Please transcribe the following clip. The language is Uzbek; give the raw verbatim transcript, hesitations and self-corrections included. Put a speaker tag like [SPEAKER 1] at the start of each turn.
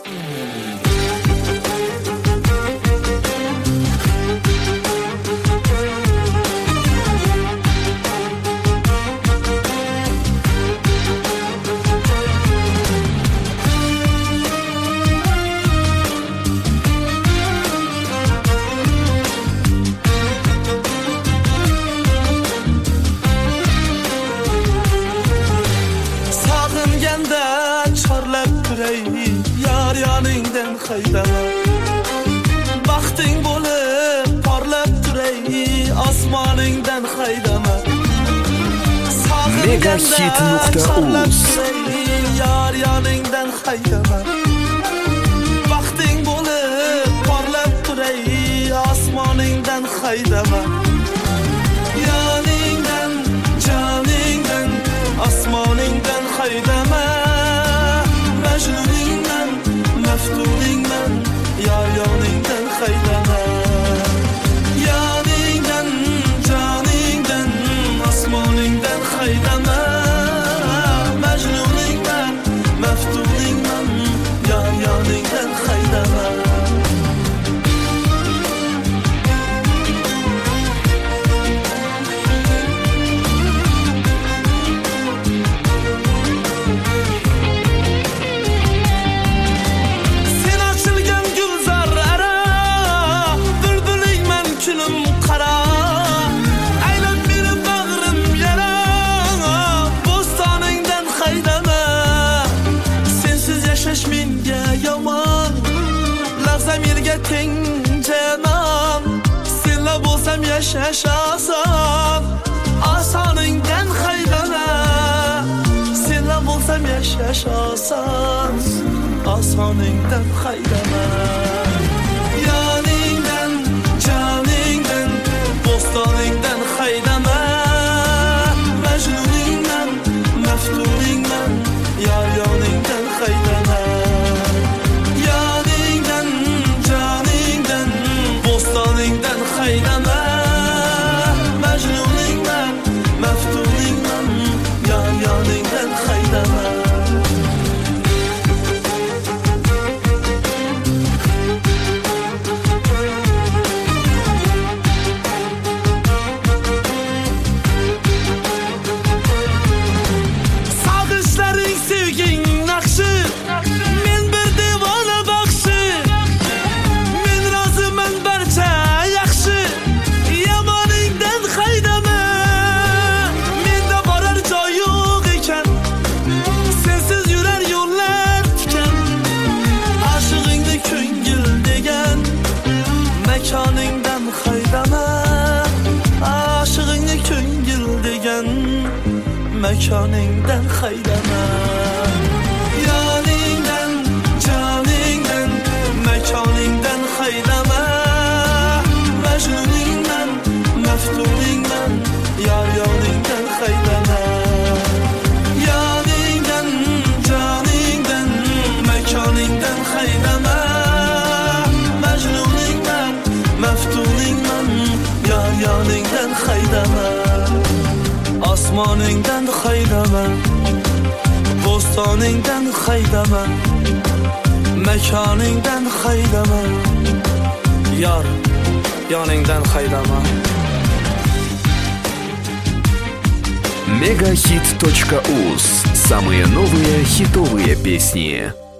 [SPEAKER 1] Yar yaningdan haydama Baxting bo'lib porlab turay osmoningdan haydama
[SPEAKER 2] Megahit nuqta uz
[SPEAKER 1] Yar yaningdan haydama Baxting bo'lib porlab turay osmoningdan haydama Yaningdan joningdan osmoningdan haydama Majnuningman, maftuningman, yar yoningdan haydama Yaningdan, joningdan, osmoningdan haydama Majnuningman, maftuningman, yar yoningdan haydama Teng canan Senla bo'lsam yashash oson Osoningdan haydama Senla bo'lsam yashash oson Osoningdan haydama Yoningdan, joningdan Bo'stoningdan haydama Majnuningman, maftuningman Yar yoningdan haydama haydama Majnuningman, maftuningman Yar yoningdan haydama Sog'ishlaring sevging naqshi Men bir devona baxshi Men roziman barcha Mekaningdan haydama Aşığını ko'ngil degan Mekaningdan haydama Yoningdan, joningdan Mekaningdan haydama Majnuningman, maftuningman Yar yoningdan haydama Yoningdan, joningdan Mekaningdan haydama Maftuningman, yar yoningdan haydama Osmoningdan haydama Bo'stoningdan haydama Makoningdan haydama Yar yoningdan haydama
[SPEAKER 2] Megahit точка уз. Самые новые хитовые песни.